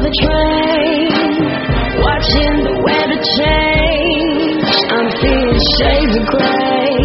the train, watching the weather change. I'm seeing shades of gray.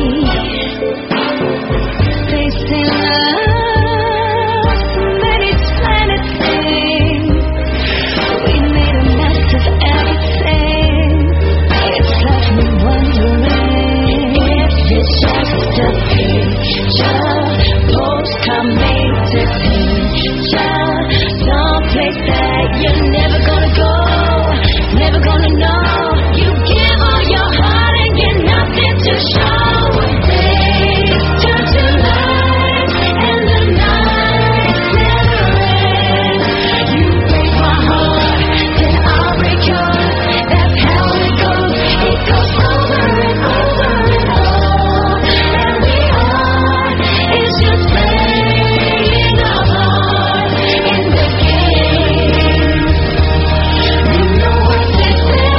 They say love makes planet sing. We made a mess of everything. It's left me wondering if it's just a picture, postcard made to picture. Someplace that you're never gonna go, never gonna know. You give all your heart and get nothing to show. Days turn to light and the nights never end. You break my heart, then I'll break yours. That's how it goes. It goes over and over and over. And we are, it's just playing our part in the game. You know what they say,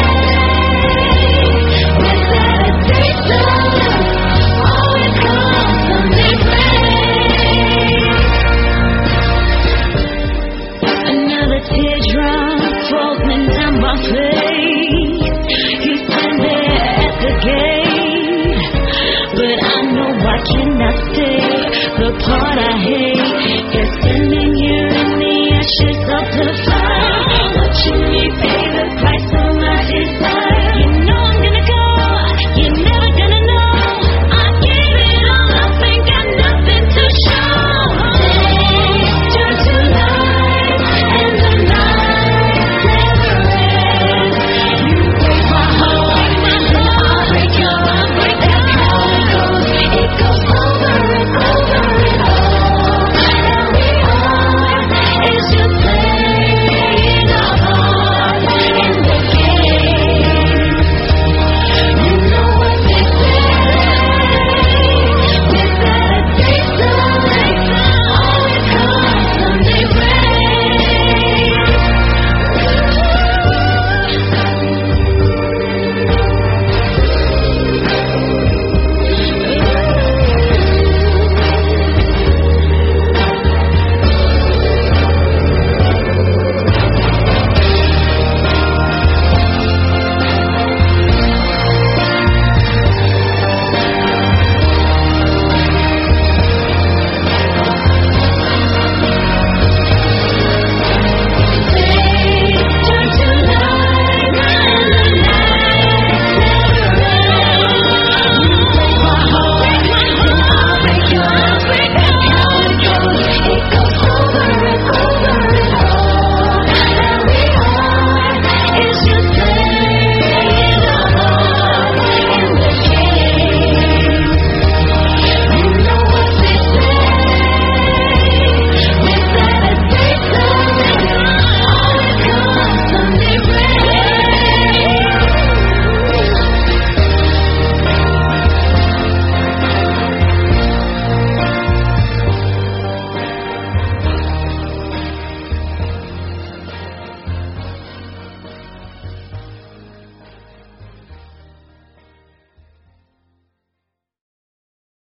with hesitation, always comes something great. Another teardrop falling down my face. You stand there at the gate, but I know I cannot